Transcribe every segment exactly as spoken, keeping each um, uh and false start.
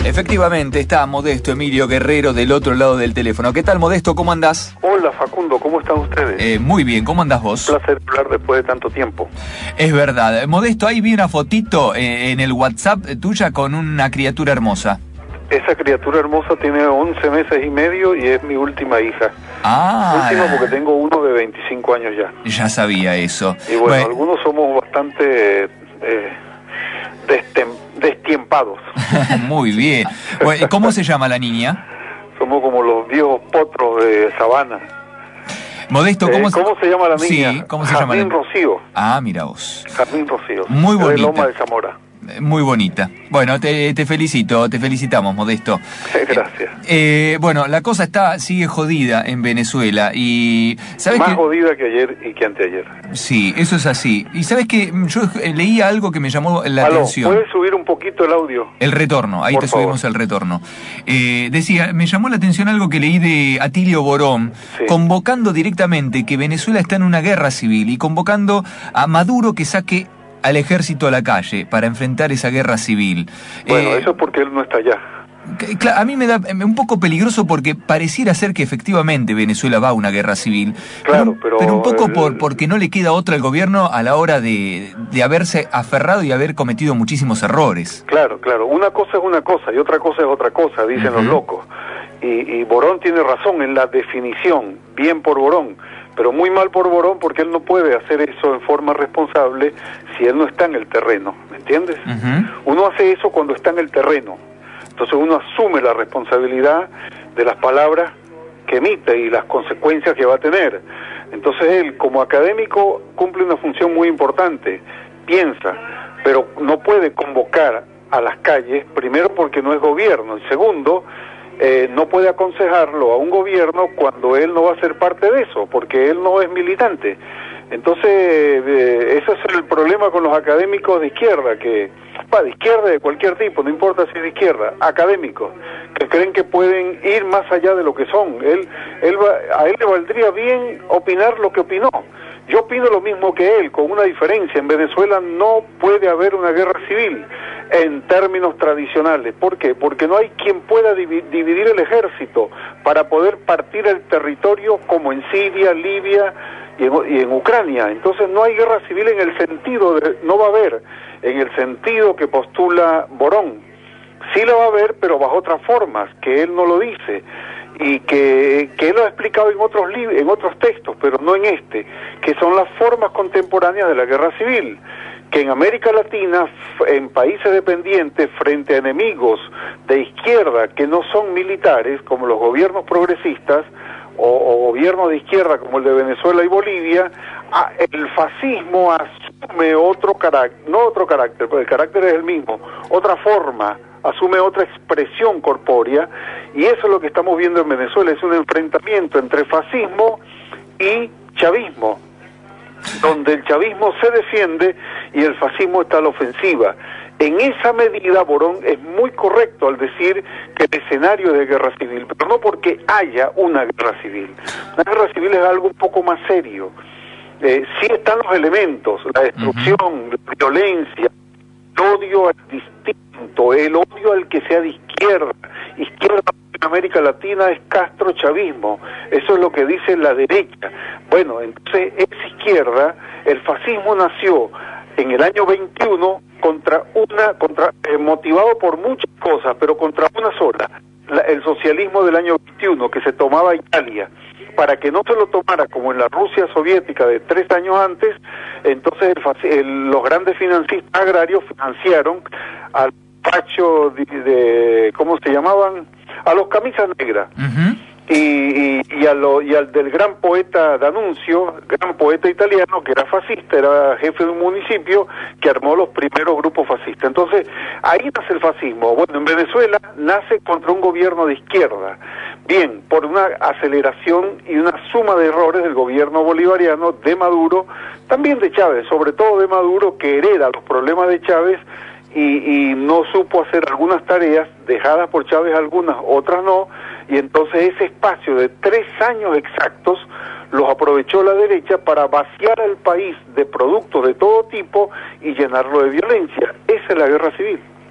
Efectivamente, está Modesto Emilio Guerrero del otro lado del teléfono. ¿Qué tal, Modesto? ¿Cómo andás? Hola, Facundo, ¿cómo están ustedes? Eh, muy bien, ¿cómo andás vos? Un placer hablar después de tanto tiempo. Es verdad. Modesto, ahí vi una fotito eh, en el WhatsApp tuya con una criatura hermosa. Esa criatura hermosa tiene once meses y medio y es mi última hija. Ah. Última porque tengo uno de veinticinco años ya. Ya sabía eso. Y bueno, bueno. algunos somos bastante eh, destem destiempados. Muy bien. Bueno, ¿cómo se llama la niña? Somos como los viejos potros de sabana. Modesto, ¿cómo, eh, ¿cómo se llama la niña? Sí, ¿cómo se Jazmín llama la... Rocío. Ah, mira vos. Jazmín Rocío. Muy bonita. De Loma de Zamora. Muy bonita. Bueno, te, te felicito, te felicitamos, Modesto. Gracias. Eh, bueno, la cosa está sigue jodida en Venezuela y ¿sabes Más que... jodida que ayer y que anteayer. Sí, eso es así. Y ¿sabes qué? Yo leía algo que me llamó la Aló, atención. ¿puedes subir un poquito el audio? El retorno, ahí Por te favor. subimos el retorno. Eh, decía, me llamó la atención algo que leí de Atilio Borón, sí. convocando directamente que Venezuela está en una guerra civil y convocando a Maduro que saque al ejército a la calle para enfrentar esa guerra civil. Bueno, eh, eso es porque él no está allá. A mí me da un poco peligroso porque pareciera ser que efectivamente Venezuela va a una guerra civil. Claro, pero, pero... pero un poco el... por porque no le queda otra al gobierno a la hora de, de haberse aferrado y haber cometido muchísimos errores. Claro, claro. Una cosa es una cosa y otra cosa es otra cosa, dicen uh-huh. los locos. Y, y Borón tiene razón en la definición, bien por Borón, pero muy mal por Borón porque él no puede hacer eso en forma responsable si él no está en el terreno, ¿me entiendes? Uh-huh. Uno hace eso cuando está en el terreno, entonces uno asume la responsabilidad de las palabras que emite y las consecuencias que va a tener. Entonces él, como académico, cumple una función muy importante, piensa, pero no puede convocar a las calles, primero porque no es gobierno, y segundo, Eh, no puede aconsejarlo a un gobierno cuando él no va a ser parte de eso, porque él no es militante. Entonces, eh, ese es el problema con los académicos de izquierda, que, va, de izquierda de cualquier tipo, no importa si es de izquierda, académicos, que creen que pueden ir más allá de lo que son. Él, él va, a él le valdría bien opinar lo que opinó. Yo opino lo mismo que él, con una diferencia. En Venezuela no puede haber una guerra civil en términos tradicionales. ¿Por qué? Porque no hay quien pueda dividir el ejército para poder partir el territorio como en Siria, Libia y en, y en Ucrania. Entonces no hay guerra civil en el sentido, de, no va a haber, en el sentido que postula Borón. Sí la va a haber, pero bajo otras formas, que él no lo dice. Y que, que él lo ha explicado en otros libros, en otros textos, pero no en este, que son las formas contemporáneas de la guerra civil, que en América Latina, en países dependientes, frente a enemigos de izquierda que no son militares, como los gobiernos progresistas, o, o gobiernos de izquierda como el de Venezuela y Bolivia, el fascismo asume otro carácter, no otro carácter, porque el carácter es el mismo, otra forma, asume otra expresión corpórea, y eso es lo que estamos viendo en Venezuela, es un enfrentamiento entre fascismo y chavismo, donde el chavismo se defiende y el fascismo está a la ofensiva. En esa medida, Borón es muy correcto al decir que el escenario es de guerra civil, pero no porque haya una guerra civil. Una guerra civil es algo un poco más serio. Eh, sí están los elementos, la destrucción, uh-huh. la violencia, el odio al distinto, el odio al que sea de izquierda. Izquierda en América Latina es castrochavismo, eso es lo que dice la derecha. Bueno, entonces esa izquierda, el fascismo nació en el año veintiuno contra una, contra eh, motivado por muchas cosas, pero contra una sola, la, el socialismo del año veintiuno que se tomaba Italia. Para que no se lo tomara como en la Rusia soviética de tres años antes, entonces el, el, los grandes financistas agrarios financiaron al facho de, de ¿cómo se llamaban? A los camisas negras. Uh-huh. y, y, y, a lo, y al del gran poeta D'Annunzio, gran poeta italiano, que era fascista, era jefe de un municipio que armó los primeros grupos fascistas. Entonces, ahí nace el fascismo. Bueno, en Venezuela nace contra un gobierno de izquierda. Bien, por una aceleración y una suma de errores del gobierno bolivariano, de Maduro, también de Chávez, sobre todo de Maduro, que hereda los problemas de Chávez y, y no supo hacer algunas tareas, dejadas por Chávez algunas, otras no, y entonces ese espacio de tres años exactos los aprovechó la derecha para vaciar al país de productos de todo tipo y llenarlo de violencia. Esa es la guerra civil.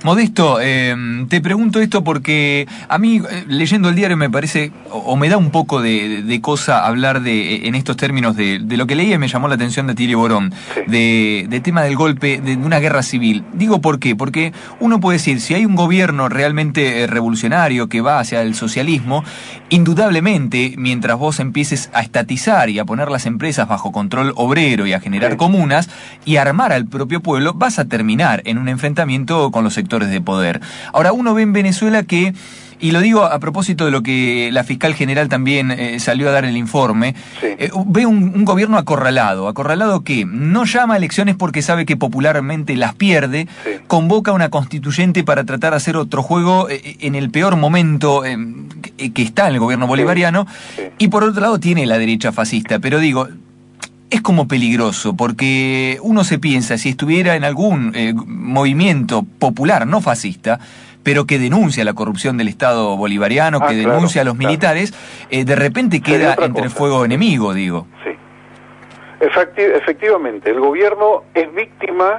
Modesto, eh, te pregunto esto porque a mí, eh, leyendo el diario, me parece, o, o me da un poco de, de cosa hablar de en estos términos de, de lo que leí y me llamó la atención de Tilly Borón, Sí. de, de tema del golpe, de una guerra civil. Digo, ¿por qué? Porque uno puede decir, si hay un gobierno realmente revolucionario que va hacia el socialismo, indudablemente, mientras vos empieces a estatizar y a poner las empresas bajo control obrero y a generar Sí. comunas y armar al propio pueblo, vas a terminar en un enfrentamiento con los sectores de poder. Ahora, uno ve en Venezuela que, y lo digo a propósito de lo que la fiscal general también eh, salió a dar el informe, Sí. eh, ve un, un gobierno acorralado, acorralado que no llama a elecciones porque sabe que popularmente las pierde, Sí. convoca una constituyente para tratar de hacer otro juego eh, en el peor momento eh, que, que está en el gobierno bolivariano, Sí. y por otro lado tiene la derecha fascista, pero digo, es como peligroso, porque uno se piensa, si estuviera en algún eh, movimiento popular, no fascista, pero que denuncia la corrupción del Estado bolivariano, Ah, que claro, denuncia a los claro. militares, eh, de repente Sería queda otra entre cosa. fuego enemigo, digo. Sí. Efecti- efectivamente, el gobierno es víctima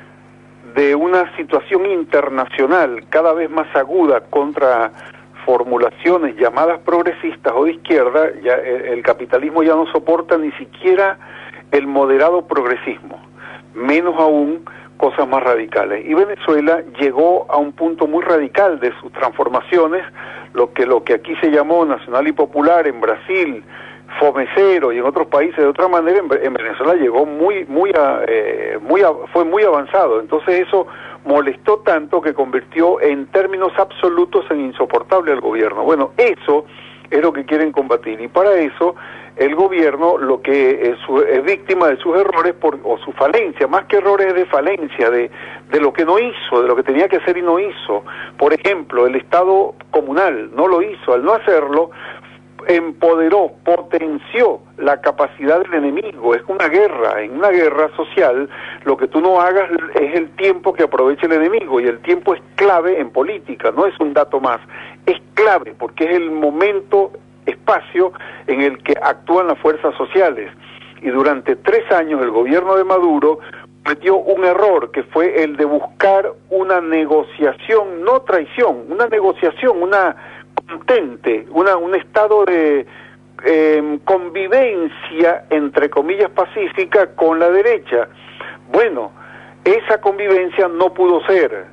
de una situación internacional cada vez más aguda contra formulaciones llamadas progresistas o de izquierda. Ya el, el capitalismo ya no soporta ni siquiera el moderado progresismo, menos aún cosas más radicales. Y Venezuela llegó a un punto muy radical de sus transformaciones, lo que lo que aquí se llamó nacional y popular en Brasil, fomecero, y en otros países de otra manera. En, en Venezuela llegó muy muy a, eh, muy a, fue muy avanzado. Entonces eso molestó tanto que convirtió en términos absolutos en insoportable al gobierno. Bueno, eso es lo que quieren combatir, y para eso el gobierno lo que es, su, es víctima de sus errores por, o su falencia, más que errores, de falencia, de, de lo que no hizo, de lo que tenía que hacer y no hizo. Por ejemplo, el Estado comunal no lo hizo. Al no hacerlo, empoderó, potenció la capacidad del enemigo. Es una guerra. En una guerra social, lo que tú no hagas es el tiempo que aproveche el enemigo, y el tiempo es clave en política, no es un dato más, es clave porque es el momento, espacio en el que actúan las fuerzas sociales. Y durante tres años el gobierno de Maduro cometió un error, que fue el de buscar una negociación, no traición, una negociación, una contente, una, un estado de eh, convivencia, entre comillas, pacífica con la derecha. Bueno, esa convivencia no pudo ser,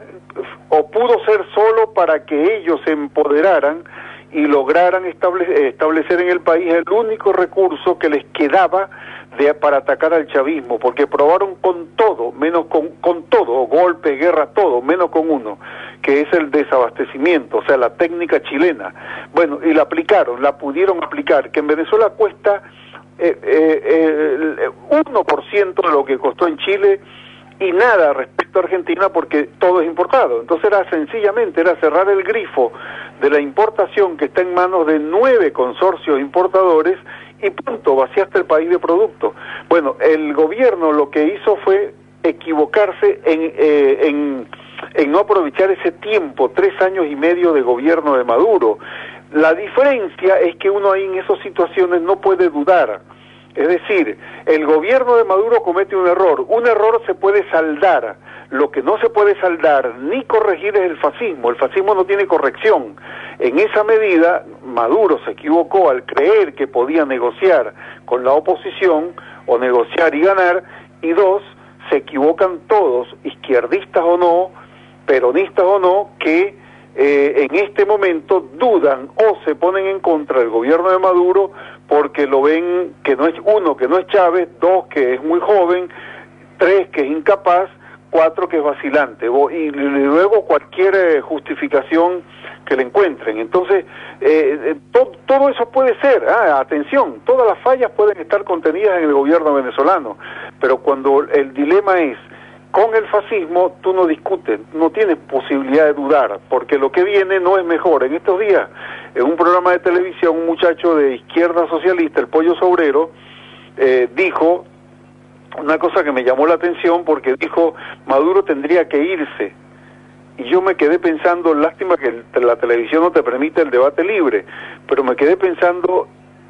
o pudo ser solo para que ellos se empoderaran y lograran estable, establecer en el país el único recurso que les quedaba de, para atacar al chavismo, porque probaron con todo, menos con, con todo, golpe, guerra, todo, menos con uno, que es el desabastecimiento, o sea, la técnica chilena. Bueno, y la aplicaron, la pudieron aplicar, que en Venezuela cuesta eh, eh, el uno por ciento de lo que costó en Chile, y nada respecto a Argentina, porque todo es importado. Entonces era sencillamente, era cerrar el grifo de la importación, que está en manos de nueve consorcios importadores, y punto, vaciaste el país de productos. Bueno, el gobierno lo que hizo fue equivocarse en, eh, en, en no aprovechar ese tiempo, tres años y medio de gobierno de Maduro. La diferencia es que uno ahí en esas situaciones no puede dudar. Es decir, el gobierno de Maduro comete un error. Un error se puede saldar. Lo que no se puede saldar ni corregir es el fascismo. El fascismo no tiene corrección. En esa medida, Maduro se equivocó al creer que podía negociar con la oposición, o negociar y ganar. Y dos, se equivocan todos, izquierdistas o no, peronistas o no, que eh, en este momento dudan o se ponen en contra del gobierno de Maduro, porque lo ven que no es, uno, que no es Chávez, dos, que es muy joven, tres, que es incapaz, cuatro, que es vacilante, y luego cualquier justificación que le encuentren. Entonces, eh, to, todo eso puede ser, ah, atención, todas las fallas pueden estar contenidas en el gobierno venezolano, pero cuando el dilema es con el fascismo, tú no discutes, no tienes posibilidad de dudar, porque lo que viene no es mejor. En estos días, en un programa de televisión, un muchacho de izquierda socialista, el Pollo Sobrero, eh, dijo una cosa que me llamó la atención, porque dijo, Maduro tendría que irse. Y yo me quedé pensando, lástima que la televisión no te permite el debate libre, pero me quedé pensando,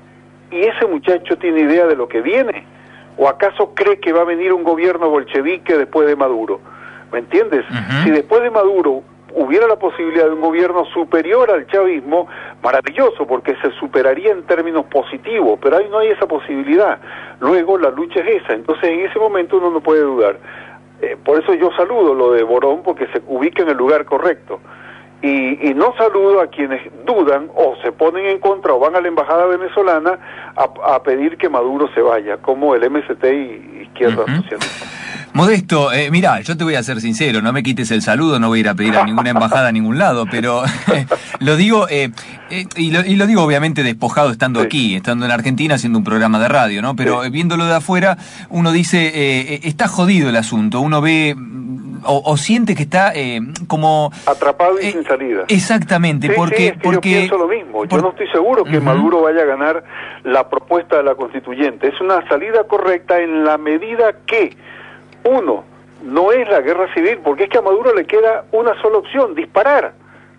¿y ese muchacho tiene idea de lo que viene? ¿O acaso cree que va a venir un gobierno bolchevique después de Maduro? ¿Me entiendes? Uh-huh. Si después de Maduro hubiera la posibilidad de un gobierno superior al chavismo, maravilloso, porque se superaría en términos positivos, pero ahí no hay esa posibilidad. Luego la lucha es esa, entonces en ese momento uno no puede dudar. Eh, por eso yo saludo lo de Borón, porque se ubica en el lugar correcto. Y, y no saludo a quienes dudan o se ponen en contra o van a la embajada venezolana a, a pedir que Maduro se vaya, como el M S T y Izquierda uh-huh. Socialista. Modesto, eh, mirá, yo te voy a ser sincero, no me quites el saludo, no voy a ir a pedir a ninguna embajada a ningún lado, pero eh, lo digo, eh, eh, y, lo, y lo digo obviamente despojado estando sí. aquí, estando en Argentina haciendo un programa de radio, ¿no? Pero sí. viéndolo de afuera, uno dice, eh, está jodido el asunto, uno ve o, o siente que está eh, como... atrapado y eh, sin salida. Exactamente, sí, porque... Sí, es que porque yo pienso lo mismo, por, yo no estoy seguro que uh-huh. Maduro vaya a ganar la propuesta de la constituyente, es una salida correcta en la medida que... Uno, no es la guerra civil, porque es que a Maduro le queda una sola opción, disparar.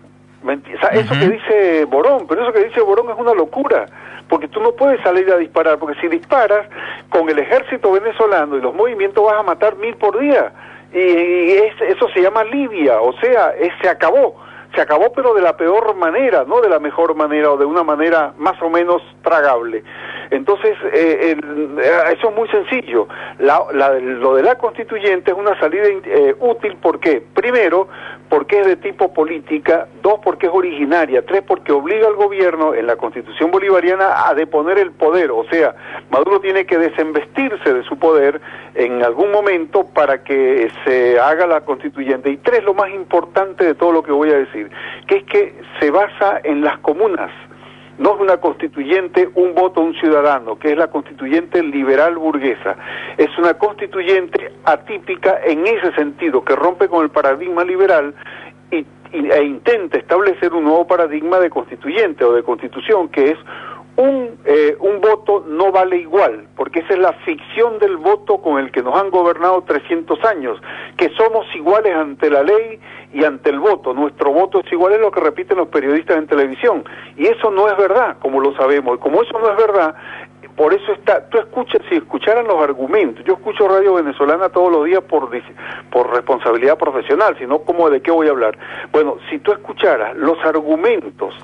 O sea, eso uh-huh. que dice Borón, pero eso que dice Borón es una locura, porque tú no puedes salir a disparar, porque si disparas con el ejército venezolano y los movimientos vas a matar mil por día, y, y es, eso se llama Libia, o sea, es, se acabó. Se acabó, pero de la peor manera, no de la mejor manera o de una manera más o menos tragable. Entonces, eh, el, eso es muy sencillo. La, la, lo de la constituyente es una salida eh, útil, ¿por qué? Primero, porque es de tipo política, dos, porque es originaria, tres, porque obliga al gobierno en la Constitución bolivariana a deponer el poder, o sea, Maduro tiene que desinvestirse de su poder en algún momento para que se haga la constituyente. Y tres, lo más importante de todo lo que voy a decir, que es que se basa en las comunas. No es una constituyente, un voto, un ciudadano, que es la constituyente liberal burguesa. Es una constituyente atípica en ese sentido, que rompe con el paradigma liberal y, y, e intenta establecer un nuevo paradigma de constituyente o de constitución, que es un, eh, un voto no vale igual, porque esa es la ficción del voto con el que nos han gobernado trescientos años, que somos iguales ante la ley y ante el voto, nuestro voto es igual, es lo que repiten los periodistas en televisión, y eso no es verdad, como lo sabemos, y como eso no es verdad, por eso está, tú escuchas, si escucharan los argumentos, yo escucho Radio Venezolana todos los días por, por responsabilidad profesional, sino como de qué voy a hablar. Bueno, si tú escucharas los argumentos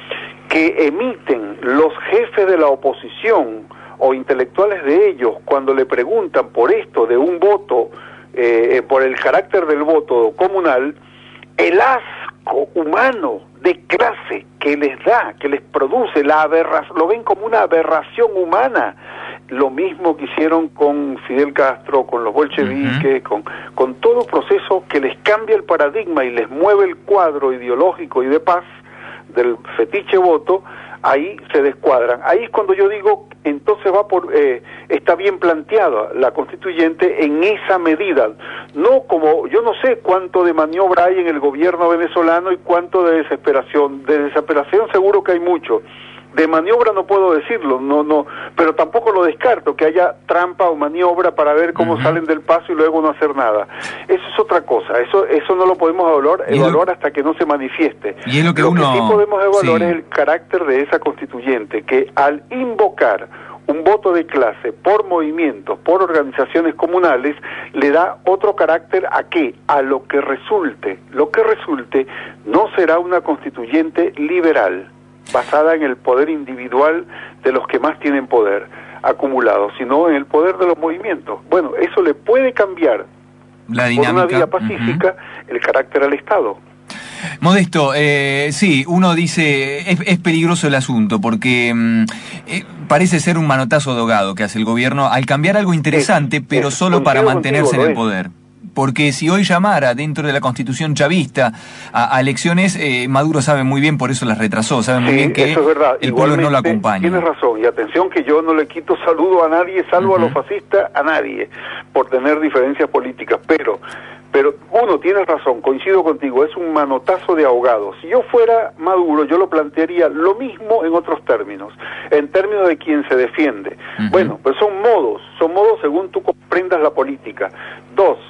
que emiten los jefes de la oposición o intelectuales de ellos cuando le preguntan por esto de un voto, eh, por el carácter del voto comunal, el asco humano de clase que les da, que les produce, la aberración, lo ven como una aberración humana. Lo mismo que hicieron con Fidel Castro, con los bolcheviques, uh-huh. con, con todo proceso que les cambia el paradigma y les mueve el cuadro ideológico y de paz del fetiche voto, ahí se descuadran. Ahí es cuando yo digo, entonces va por, eh, está bien planteada la constituyente en esa medida. No como, yo no sé cuánto de maniobra hay en el gobierno venezolano y cuánto de desesperación. De desesperación seguro que hay mucho. De maniobra no puedo decirlo, no, no, pero tampoco lo descarto, que haya trampa o maniobra para ver cómo uh-huh. salen del paso y luego no hacer nada. Eso es otra cosa, eso eso no lo podemos evaluar, evaluar lo... hasta que no se manifieste. Y es lo que lo uno... que sí podemos evaluar sí. es el carácter de esa constituyente, que al invocar un voto de clase por movimientos, por organizaciones comunales, le da otro carácter ¿a qué? A lo que resulte. Lo que resulte no será una constituyente liberal, basada en el poder individual de los que más tienen poder acumulado, sino en el poder de los movimientos. Bueno, eso le puede cambiar la dinámica, por una vía pacífica uh-huh. el carácter al Estado. Modesto, eh, sí, uno dice, es, es peligroso el asunto, porque eh, parece ser un manotazo de ahogado que hace el gobierno al cambiar algo interesante, es, pero es, solo para mantenerse en el poder. Porque si hoy llamara dentro de la Constitución chavista a, a elecciones, eh, Maduro sabe muy bien, por eso las retrasó, sabe muy sí, bien que eso es verdad. el pueblo no lo acompaña. Tienes razón, y atención que yo no le quito saludo a nadie, salvo uh-huh. a los fascistas, a nadie, por tener diferencias políticas, pero... Pero uno, tienes razón, coincido contigo, es un manotazo de ahogado. Si yo fuera Maduro, yo lo plantearía lo mismo en otros términos, en términos de quien se defiende. Uh-huh. Bueno, pues son modos, son modos según tú comprendas la política. Dos,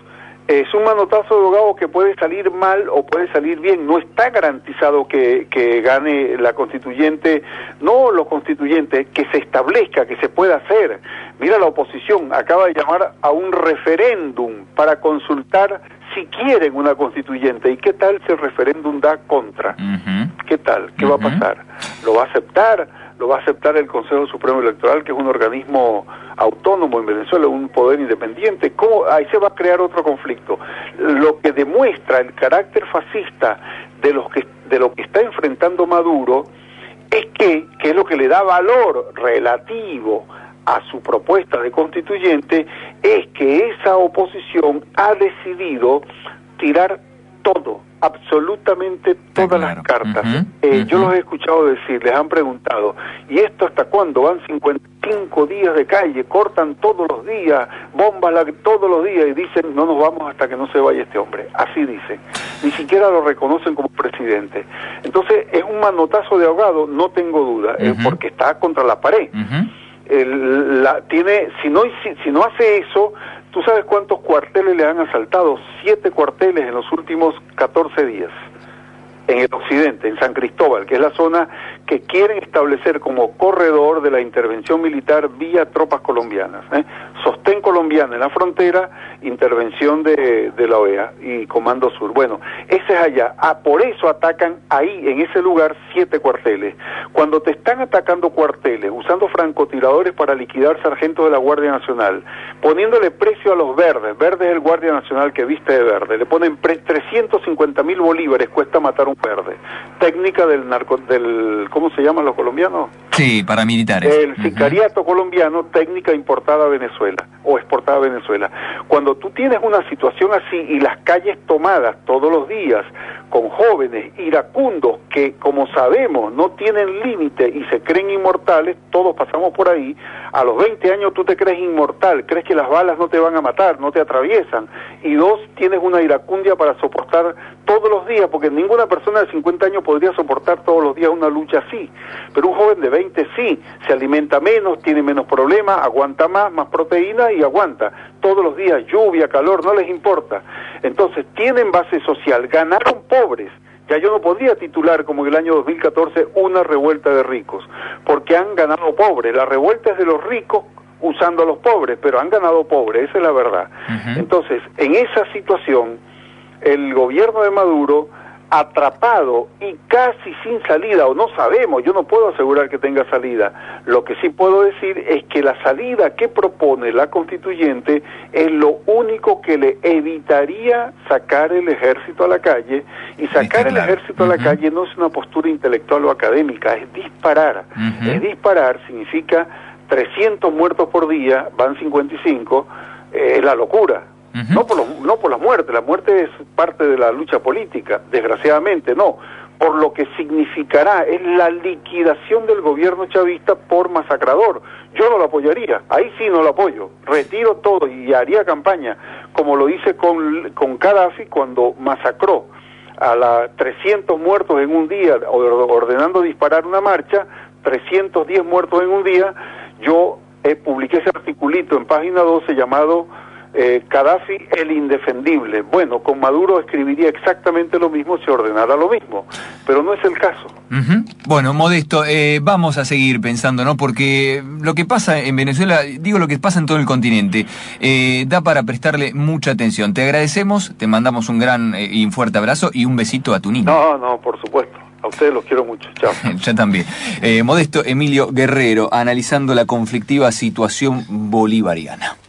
Es un manotazo de ahogado que puede salir mal o puede salir bien. No está garantizado que, que gane la constituyente, no los constituyentes, que se establezca, que se pueda hacer. Mira, la oposición acaba de llamar a un referéndum para consultar si quieren una constituyente. ¿Y qué tal si el referéndum da contra? Uh-huh. ¿Qué tal? ¿Qué uh-huh. va a pasar? ¿Lo va a aceptar? ¿Lo va a aceptar el Consejo Supremo Electoral, que es un organismo autónomo en Venezuela, un poder independiente? ¿Cómo? Ahí se va a crear otro conflicto. Lo que demuestra el carácter fascista de los que de lo que está enfrentando Maduro es que, que es lo que le da valor relativo a su propuesta de constituyente, es que esa oposición ha decidido tirar todo, absolutamente todas claro. las cartas. Uh-huh, eh, uh-huh. Yo los he escuchado decir, les han preguntado, ¿y esto hasta cuándo? Van cincuenta y cinco días de calle, cortan todos los días, bombas la, todos los días, y dicen, no nos vamos hasta que no se vaya este hombre. Así dicen. Ni siquiera lo reconocen como presidente. Entonces, es un manotazo de ahogado, no tengo duda, uh-huh. eh, porque está contra la pared. Uh-huh. El, la, tiene, si no, si, si no hace eso, ¿tú sabes cuántos cuarteles le han asaltado? Siete cuarteles en los últimos catorce días. En el occidente, en San Cristóbal, que es la zona que quieren establecer como corredor de la intervención militar vía tropas colombianas. ¿eh? Sostén colombiano en la frontera, intervención de, de la O E A y Comando Sur. Bueno, ese es allá. Ah, por eso atacan ahí, en ese lugar, siete cuarteles. Cuando te están atacando cuarteles, usando francotiradores para liquidar sargentos de la Guardia Nacional, poniéndole precio a los verdes, verde es el Guardia Nacional que viste de verde, le ponen pre- trescientos cincuenta mil bolívares, cuesta matar un verde. Técnica del narco, del, ¿cómo se llaman los colombianos? Sí, paramilitares. El sicariato uh-huh. colombiano, técnica importada a Venezuela, o exportada a Venezuela. Cuando tú tienes una situación así y las calles tomadas todos los días, con jóvenes iracundos que, como sabemos, no tienen límite y se creen inmortales, todos pasamos por ahí, a los veinte años tú te crees inmortal, crees que las balas no te van a matar, no te atraviesan, y dos, tienes una iracundia para soportar todos los días, porque ninguna persona de cincuenta años podría soportar todos los días una lucha así, pero un joven de veinte sí, se alimenta menos, tiene menos problemas, aguanta más, más proteína y aguanta, todos los días, lluvia, calor, no les importa. Entonces, tienen base social, ganaron pobres. Ya yo no podría titular como en el año dos mil catorce una revuelta de ricos, porque han ganado pobres. La revuelta es de los ricos usando a los pobres, pero han ganado pobres, esa es la verdad. Uh-huh. Entonces, en esa situación, el gobierno de Maduro, atrapado y casi sin salida, o no sabemos, yo no puedo asegurar que tenga salida, lo que sí puedo decir es que la salida que propone la constituyente es lo único que le evitaría sacar el ejército a la calle, y sacar el ejército uh-huh. a la calle no es una postura intelectual o académica, es disparar, uh-huh. es disparar, significa trescientos muertos por día, van cincuenta y cinco, eh, es la locura. Uh-huh. No por los, no por la muerte, la muerte es parte de la lucha política, desgraciadamente no, por lo que significará es la liquidación del gobierno chavista por masacrador. Yo no lo apoyaría, ahí sí no lo apoyo, retiro todo y haría campaña, como lo hice con, con Gaddafi cuando masacró a la trescientos muertos en un día, ordenando disparar una marcha, trescientos diez muertos en un día. Yo eh, publiqué ese articulito en página doce llamado Eh, Gaddafi el indefendible. Bueno, con Maduro escribiría exactamente lo mismo si ordenara lo mismo, pero no es el caso. Uh-huh. Bueno, Modesto, eh, vamos a seguir pensando, ¿no? Porque lo que pasa en Venezuela, digo lo que pasa en todo el continente, eh, da para prestarle mucha atención. Te agradecemos, te mandamos un gran eh, y un fuerte abrazo y un besito a tu niño. No, no, por supuesto. A ustedes los quiero mucho. Chao. Yo también. Eh, Modesto Emilio Guerrero, analizando la conflictiva situación bolivariana.